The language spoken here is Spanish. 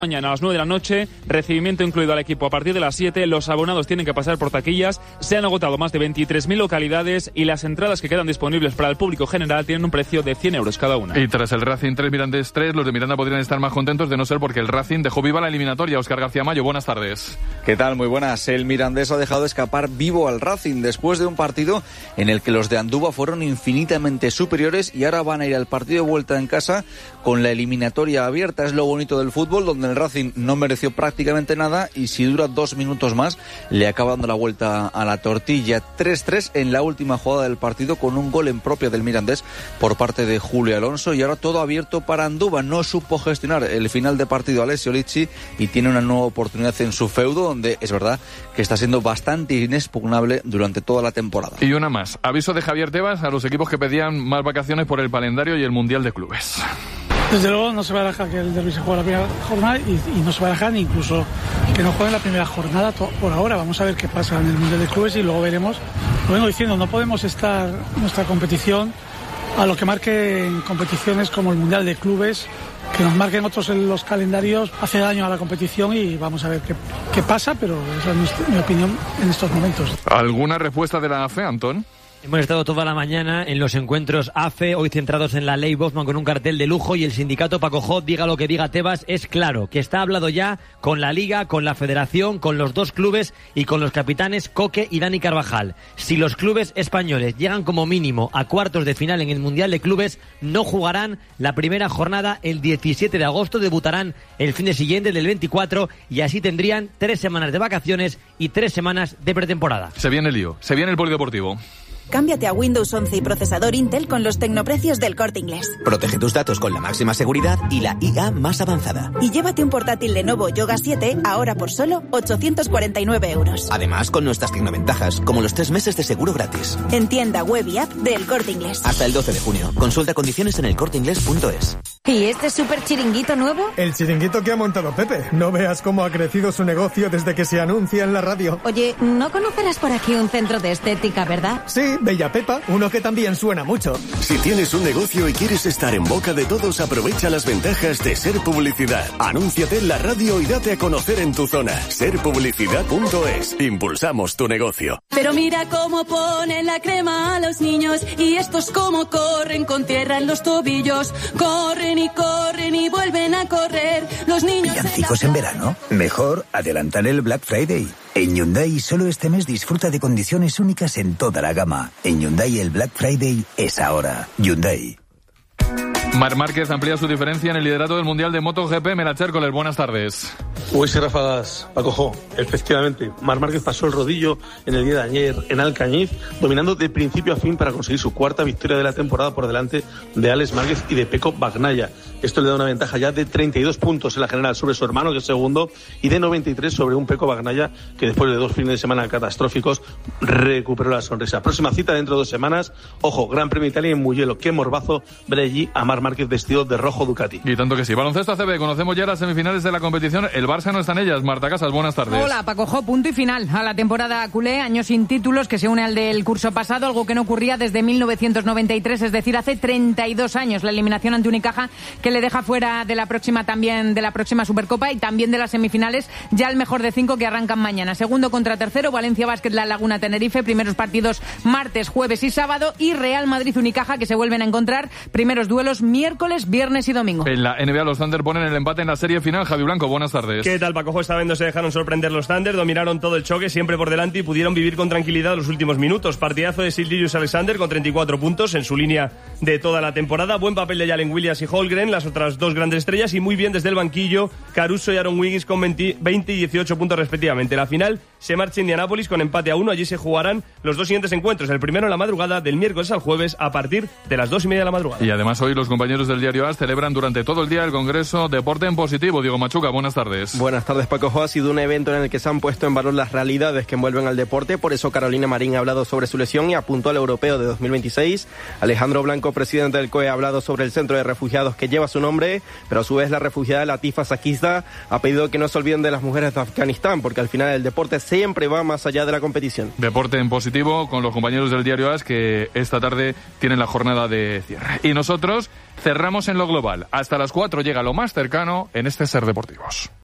Mañana a las 9 de la noche, recibimiento incluido al equipo a partir de las 7. Los abonados tienen que pasar por taquillas. Se han agotado más de 23.000 localidades y las entradas que quedan disponibles para el público general tienen un precio de 100 euros cada una. Y tras el Racing 3, Mirandés 3, los de Miranda podrían estar más contentos de no ser porque el Racing dejó viva la eliminatoria. Óscar García Mayo, buenas tardes. ¿Qué tal? Muy buenas. El Mirandés ha dejado escapar vivo al Racing después de un partido en el que los de Andúba fueron infinitamente superiores y ahora van a ir al partido de vuelta en casa con la eliminatoria abierta. Es lo bonito del fútbol, donde el Racing no mereció prácticamente nada y si dura 2 minutos más le acaba dando la vuelta a la tortilla. 3-3 en la última jugada del partido con un gol en propia del Mirandés por parte de Julio Alonso y ahora todo abierto para Andúba. No supo gestionar el final de partido Alessio Licci y tiene una nueva oportunidad en su feudo, donde es verdad que está siendo bastante inexpugnable durante toda la temporada. Y una más, aviso de Javier Tebas a los equipos que pedían más vacaciones por el calendario y el Mundial de Clubes. Desde luego no se va a dejar que el derbi se juegue la primera jornada y no se va a dejar ni incluso que no jueguen la primera jornada por ahora. Vamos a ver qué pasa en el Mundial de Clubes y luego veremos. Lo vengo diciendo, no podemos estar nuestra competición a lo que marquen competiciones como el Mundial de Clubes, que nos marquen otros en los calendarios, hace daño a la competición y vamos a ver qué pasa, pero esa es mi opinión en estos momentos. ¿Alguna respuesta de la AFE, Antón? Hemos estado toda la mañana en los encuentros AFE, hoy centrados en la ley Bosman con un cartel de lujo y el sindicato Paco Jot, diga lo que diga Tebas, es claro que está hablado ya con la Liga, con la Federación, con los 2 clubes y con los capitanes Coque y Dani Carvajal. Si los clubes españoles llegan como mínimo a cuartos de final en el Mundial de Clubes, no jugarán la primera jornada el 17 de agosto, debutarán el fin de siguiente del 24 y así tendrían 3 semanas de vacaciones y 3 semanas de pretemporada. Se viene el lío, se viene el polideportivo. Cámbiate a Windows 11 y procesador Intel con los tecnoprecios del Corte Inglés. Protege tus datos con la máxima seguridad y la IA más avanzada. Y llévate un portátil Lenovo Yoga 7 ahora por solo 849 euros. Además, con nuestras tecnoventajas, como los 3 meses de seguro gratis. En tienda web y app del Corte Inglés. Hasta el 12 de junio. Consulta condiciones en elcorteinglés.es. ¿Y este súper chiringuito nuevo? El chiringuito que ha montado Pepe. No veas cómo ha crecido su negocio desde que se anuncia en la radio. Oye, ¿no conocerás por aquí un centro de estética, verdad? Sí, Bella Pepa, uno que también suena mucho. Si tienes un negocio y quieres estar en boca de todos, aprovecha las ventajas de Ser Publicidad. Anúnciate en la radio y date a conocer en tu zona. Serpublicidad.es. Impulsamos tu negocio. Pero mira cómo ponen la crema a los niños y estos cómo corren con tierra en los tobillos. Corren y vuelven a correr. Los niños... ¿Villancicos en verano? Mejor adelantar el Black Friday. En Hyundai solo este mes disfruta de condiciones únicas en toda la gama. En Hyundai el Black Friday es ahora. Hyundai. Marc Márquez amplía su diferencia en el liderato del Mundial de MotoGP. Melacher Coller, buenas tardes. Uy, sí, ráfagas, Paco Jo. Efectivamente, Marc Márquez pasó el rodillo en el día de ayer en Alcañiz, dominando de principio a fin para conseguir su 4ª victoria de la temporada por delante de Alex Márquez y de Pecco Bagnaia. Esto le da una ventaja ya de 32 puntos en la general sobre su hermano, que es segundo, y de 93 sobre un Pecco Bagnaia que después de 2 fines de semana catastróficos recuperó la sonrisa. Próxima cita dentro de 2 semanas. Ojo, Gran Premio de Italia en Mugello. Qué morbazo ver allí a Marc Márquez vestido de rojo Ducati. Y tanto que sí. Baloncesto ACB, conocemos ya las semifinales de la competición. El Barça no está en ellas. Marta Casas, buenas tardes. Hola, Paco Jo, punto y final a la temporada culé, año sin títulos que se une al del curso pasado, algo que no ocurría desde 1993, es decir, hace 32 años. La eliminación ante Unicaja que le deja fuera de la próxima Supercopa y también de las semifinales, ya el mejor de 5 que arrancan mañana. Segundo contra tercero, Valencia Basket La Laguna Tenerife, primeros partidos martes, jueves y sábado, y Real Madrid Unicaja que se vuelven a encontrar, primeros duelos miércoles, viernes y domingo. En la NBA los Thunder ponen el empate en la serie final. Javi Blanco, buenas tardes. ¿Qué tal, Paco? Esta vez no se dejaron sorprender los Thunder, dominaron todo el choque, siempre por delante y pudieron vivir con tranquilidad los últimos minutos. Partidazo de Gilgeous Alexander con 34 puntos en su línea de toda la temporada. Buen papel de Jalen Williams y Holmgren, las otras 2 grandes estrellas, y muy bien desde el banquillo Caruso y Aaron Wiggins con 20 y 18 puntos respectivamente. La final se marcha a Indianápolis con empate a 1. Allí se jugarán los 2 siguientes encuentros. El primero en la madrugada del miércoles al jueves a partir de las 2:30 de la madrugada. Y además hoy los compañeros del diario AS celebran durante todo el día el Congreso Deporte en Positivo. Diego Machuca, buenas tardes. Buenas tardes, Paco Jo. Ha sido un evento en el que se han puesto en valor las realidades que envuelven al deporte. Por eso Carolina Marín ha hablado sobre su lesión y apuntó al europeo de 2026. Alejandro Blanco, presidente del COE, ha hablado sobre el centro de refugiados que lleva su nombre, pero a su vez la refugiada Latifa Sakizda ha pedido que no se olviden de las mujeres de Afganistán, porque al final el deporte es siempre va más allá de la competición. Deporte en positivo con los compañeros del Diario AS que esta tarde tienen la jornada de cierre. Y nosotros cerramos en lo global. Hasta las 4 llega lo más cercano en este Ser Deportivos.